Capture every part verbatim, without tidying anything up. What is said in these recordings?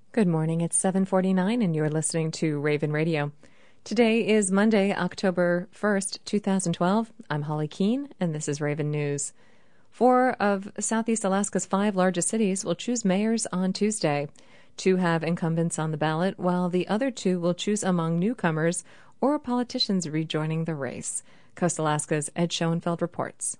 Good morning. It's seven forty-nine, and you're listening to Raven Radio. Today is Monday, October first, twenty twelve. I'm Holly Keene, and this is Raven News. Four of Southeast Alaska's five largest cities will choose mayors on Tuesday. Two have incumbents on the ballot, while the other two will choose among newcomers or politicians rejoining the race. Coast Alaska's Ed Schoenfeld reports.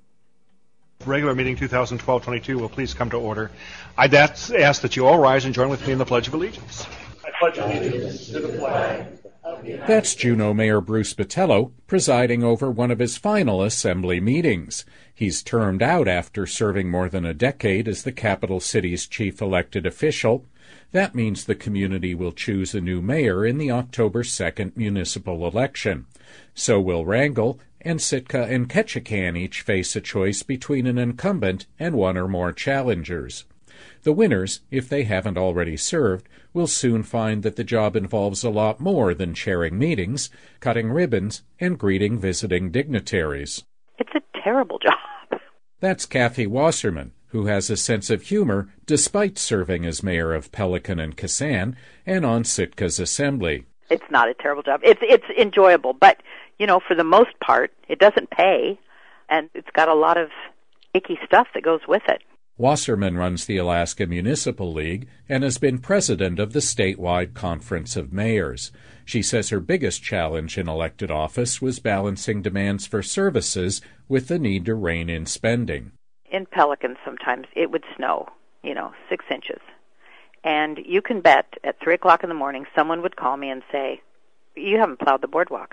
Regular meeting two thousand twelve twenty-two will please come to order. I'd ask that you all rise and join with me in the Pledge of Allegiance. I pledge allegiance to the flag. That's Juneau Mayor Bruce Botello presiding over one of his final Assembly meetings. He's termed out after serving more than a decade as the capital city's chief elected official. That means the community will choose a new mayor in the October second municipal election. So will Wrangell, and Sitka and Ketchikan each face a choice between an incumbent and one or more challengers. The winners, if they haven't already served, will soon find that the job involves a lot more than chairing meetings, cutting ribbons, and greeting visiting dignitaries. It's a terrible job. That's Kathy Wasserman, who has a sense of humor despite serving as mayor of Pelican and Kisan and on Sitka's assembly. It's not a terrible job. It's it's enjoyable, but, you know, for the most part, it doesn't pay, and it's got a lot of icky stuff that goes with it. Wasserman runs the Alaska Municipal League and has been president of the statewide Conference of Mayors. She says her biggest challenge in elected office was balancing demands for services with the need to rein in spending. In Pelican, sometimes it would snow, you know, six inches. And you can bet at three o'clock in the morning, someone would call me and say, "You haven't plowed the boardwalk."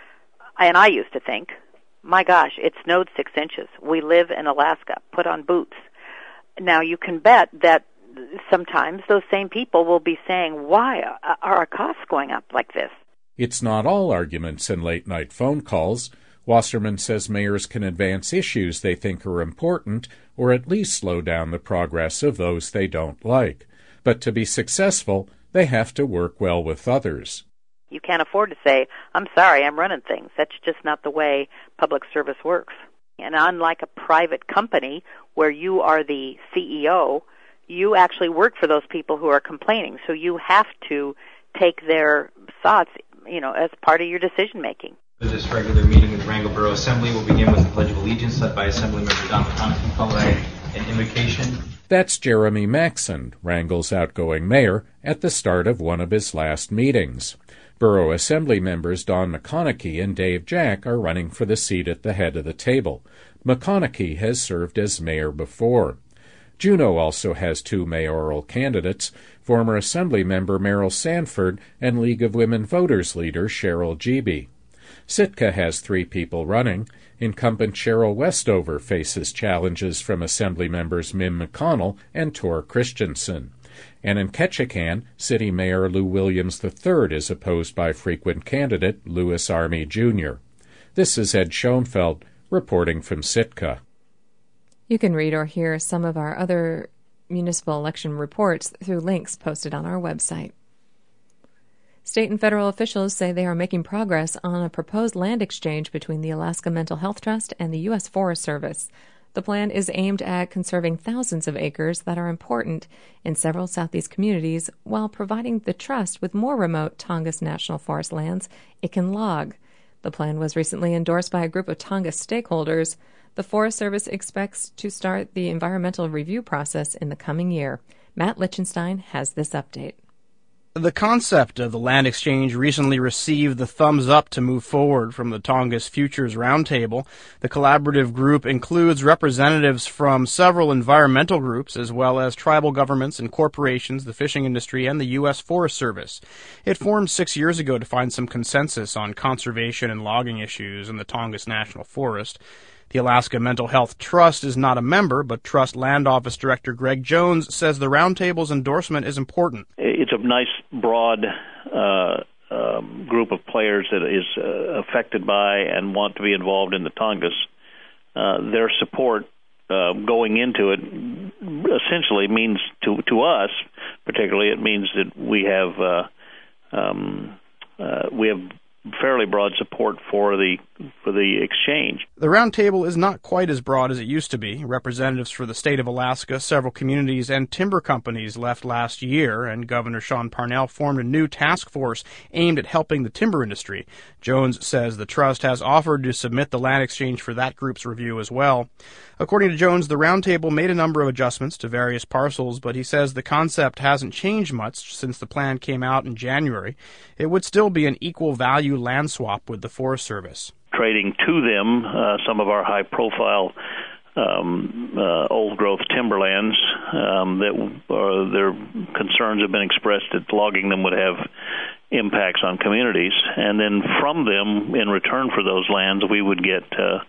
And I used to think, my gosh, it snowed six inches. We live in Alaska. Put on boots. Now, you can bet that sometimes those same people will be saying, why are our costs going up like this? It's not all arguments and late-night phone calls. Wasserman says mayors can advance issues they think are important or at least slow down the progress of those they don't like. But to be successful, they have to work well with others. You can't afford to say, I'm sorry, I'm running things. That's just not the way public service works. And unlike a private company where you are the C E O, you actually work for those people who are complaining. So you have to take their thoughts, you know, as part of your decision making. This regular meeting of the Wrangell Borough Assembly will begin with the Pledge of Allegiance led by Assemblymember Don McConaughey, followed by an invocation. That's Jeremy Maxson, Wrangell's outgoing mayor, at the start of one of his last meetings. Borough Assembly members Don McConaughey and Dave Jack are running for the seat at the head of the table. McConaughey has served as mayor before. Juneau also has two mayoral candidates, former Assembly member Meryl Sanford and League of Women Voters leader Cheryl Gebe. Sitka has three people running. Incumbent Cheryl Westover faces challenges from Assembly members Mim McConnell and Tor Christensen. And in Ketchikan, City Mayor Lou Williams the third is opposed by frequent candidate Louis Army Junior This is Ed Schoenfeld reporting from Sitka. You can read or hear some of our other municipal election reports through links posted on our website. State and federal officials say they are making progress on a proposed land exchange between the Alaska Mental Health Trust and the U S Forest Service. The plan is aimed at conserving thousands of acres that are important in several southeast communities while providing the trust with more remote Tongass National Forest lands it can log. The plan was recently endorsed by a group of Tongass stakeholders. The Forest Service expects to start the environmental review process in the coming year. Matt Lichtenstein has this update. The concept of the land exchange recently received the thumbs up to move forward from the Tongass Futures Roundtable. The collaborative group includes representatives from several environmental groups as well as tribal governments and corporations, the fishing industry, and the U S Forest Service. It formed six years ago to find some consensus on conservation and logging issues in the Tongass National Forest. The Alaska Mental Health Trust is not a member, but Trust Land Office Director Greg Jones says the roundtable's endorsement is important. It's a nice, broad uh, um, group of players that is uh, affected by and want to be involved in the Tongass. Uh, their support uh, going into it essentially means, to to us particularly, it means that we have uh, um, uh, we have fairly broad support for the for the exchange. The roundtable is not quite as broad as it used to be. Representatives for the state of Alaska, several communities, and timber companies left last year, and Governor Sean Parnell formed a new task force aimed at helping the timber industry. Jones says the trust has offered to submit the land exchange for that group's review as well. According to Jones, the roundtable made a number of adjustments to various parcels, but he says the concept hasn't changed much since the plan came out in January. It would still be an equal value land swap with the Forest Service. Trading to them uh, some of our high-profile um, uh, old-growth timberlands um, that uh, their concerns have been expressed that logging them would have impacts on communities, and then from them, in return for those lands, we would get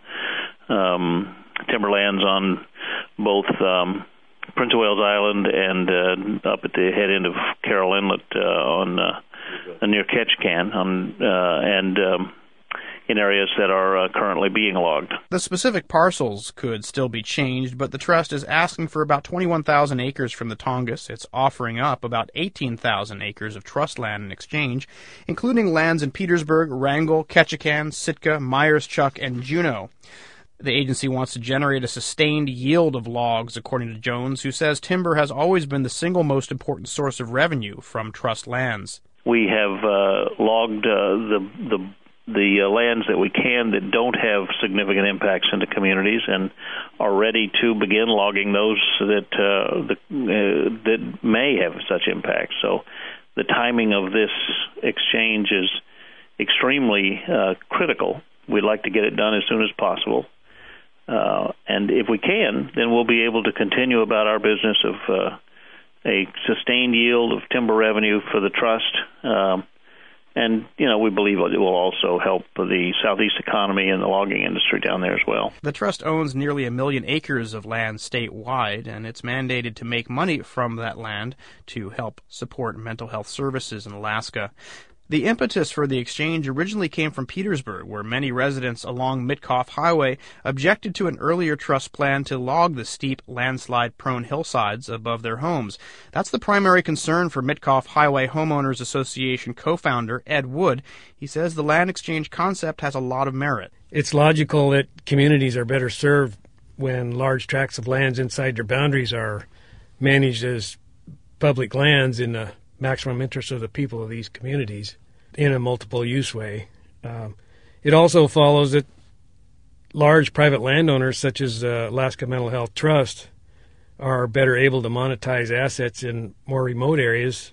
uh, um, timberlands on both um, Prince of Wales Island and uh, up at the head end of Carroll Inlet uh, on uh, near Ketchikan, on uh, and um, in areas that are uh, currently being logged. The specific parcels could still be changed, but the trust is asking for about twenty-one thousand acres from the Tongass. It's offering up about eighteen thousand acres of trust land in exchange, including lands in Petersburg, Wrangell, Ketchikan, Sitka, Myers-Chuck, and Juneau. The agency wants to generate a sustained yield of logs, according to Jones, who says timber has always been the single most important source of revenue from trust lands. We have uh, logged uh, the the the uh, lands that we can that don't have significant impacts into communities, and are ready to begin logging those that uh, the, uh, that may have such impacts. So the timing of this exchange is extremely uh, critical. We'd like to get it done as soon as possible. Uh, and if we can, then we'll be able to continue about our business of uh, a sustained yield of timber revenue for the trust. Um, And, you know, we believe it will also help the southeast economy and the logging industry down there as well. The trust owns nearly a million acres of land statewide, and it's mandated to make money from that land to help support mental health services in Alaska. The impetus for the exchange originally came from Petersburg, where many residents along Mitkoff Highway objected to an earlier trust plan to log the steep, landslide-prone hillsides above their homes. That's the primary concern for Mitkoff Highway Homeowners Association co-founder Ed Wood. He says the land exchange concept has a lot of merit. It's logical that communities are better served when large tracts of lands inside their boundaries are managed as public lands in the maximum interest of the people of these communities in a multiple-use way. Um, it also follows that large private landowners, such as uh, Alaska Mental Health Trust, are better able to monetize assets in more remote areas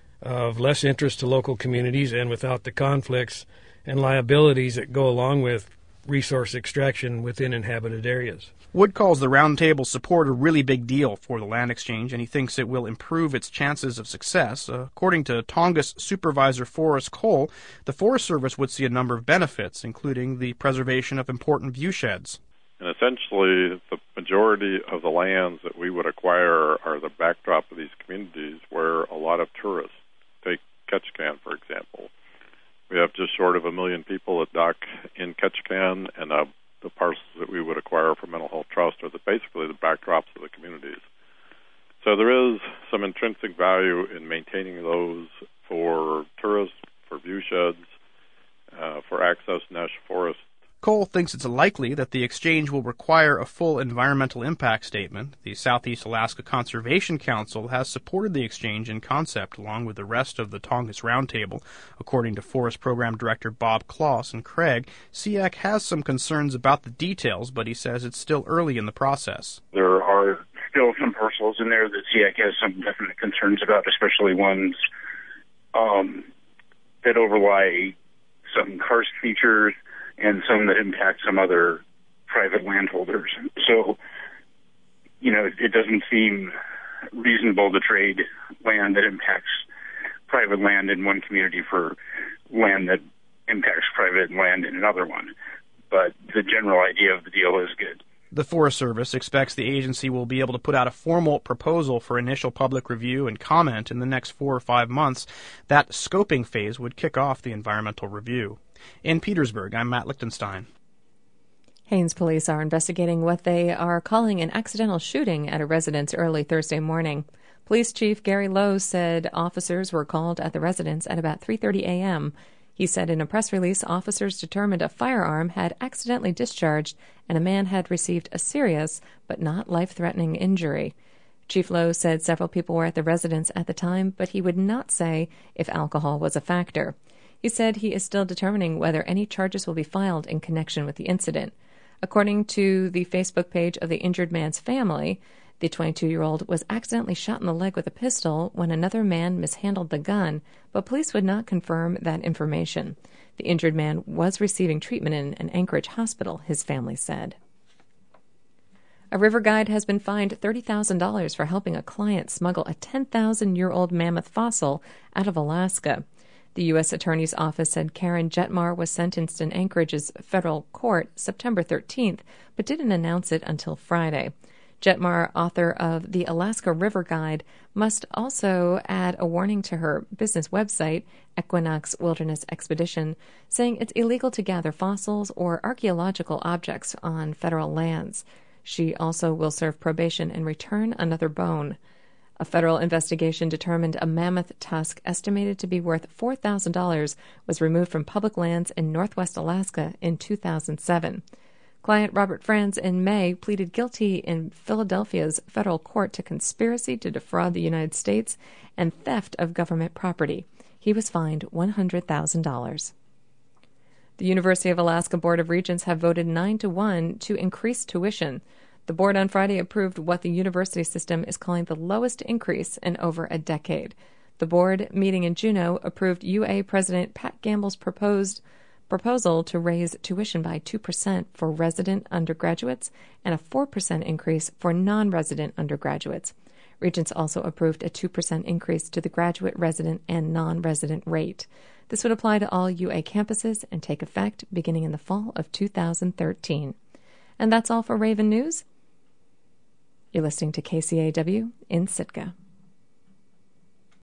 of less interest to local communities and without the conflicts and liabilities that go along with resource extraction within inhabited areas. Wood calls the roundtable support a really big deal for the land exchange, and he thinks it will improve its chances of success. Uh, according to Tongass Supervisor Forrest Cole, the Forest Service would see a number of benefits, including the preservation of important viewsheds. And essentially, the majority of the lands that we would acquire are the backdrop of these communities where a lot of tourists, take Ketchikan, for example. We have just short of a million people that dock in Ketchikan, and uh, the parcels that we would acquire from Mental Health Trust are the, basically the backdrops of the communities. So there is some intrinsic value in maintaining those for tourists, for viewsheds, uh, for access to national forests. Cole thinks it's likely that the exchange will require a full environmental impact statement. The Southeast Alaska Conservation Council has supported the exchange in concept along with the rest of the Tongass Roundtable. According to Forest Program Director Bob Kloss and Craig, S E A C has some concerns about the details, but he says it's still early in the process. There are still some parcels in there that S E A C has some definite concerns about, especially ones um, that overlie some karst features and some that impact some other private landholders. So, you know, it, it doesn't seem reasonable to trade land that impacts private land in one community for land that impacts private land in another one. But the general idea of the deal is good. The Forest Service expects the agency will be able to put out a formal proposal for initial public review and comment in the next four or five months. That scoping phase would kick off the environmental review. In Petersburg, I'm Matt Lichtenstein. Haines police are investigating what they are calling an accidental shooting at a residence early Thursday morning. Police Chief Gary Lowe said officers were called at the residence at about three thirty a.m. He said in a press release officers determined a firearm had accidentally discharged and a man had received a serious but not life-threatening injury. Chief Lowe said several people were at the residence at the time, but he would not say if alcohol was a factor. He said he is still determining whether any charges will be filed in connection with the incident. According to the Facebook page of the injured man's family, the twenty-two-year-old was accidentally shot in the leg with a pistol when another man mishandled the gun, but police would not confirm that information. The injured man was receiving treatment in an Anchorage hospital, his family said. A river guide has been fined thirty thousand dollars for helping a client smuggle a ten thousand year old mammoth fossil out of Alaska. The U S Attorney's Office said Karen Jetmar was sentenced in Anchorage's federal court September thirteenth, but didn't announce it until Friday. Jetmar, author of the Alaska River Guide, must also add a warning to her business website, Equinox Wilderness Expedition, saying it's illegal to gather fossils or archaeological objects on federal lands. She also will serve probation and return another bone. A federal investigation determined a mammoth tusk estimated to be worth four thousand dollars was removed from public lands in northwest Alaska in two thousand seven. Client Robert Franz in May pleaded guilty in Philadelphia's federal court to conspiracy to defraud the United States and theft of government property. He was fined one hundred thousand dollars. The University of Alaska Board of Regents have voted nine to one to increase tuition. The board on Friday approved what the university system is calling the lowest increase in over a decade. The board, meeting in Juneau, approved U A President Pat Gamble's proposed proposal to raise tuition by two percent for resident undergraduates and a four percent increase for non-resident undergraduates. Regents also approved a two percent increase to the graduate, resident, and non-resident rate. This would apply to all U A campuses and take effect beginning in the fall of two thousand thirteen. And that's all for Raven News. You're listening to K C A W in Sitka.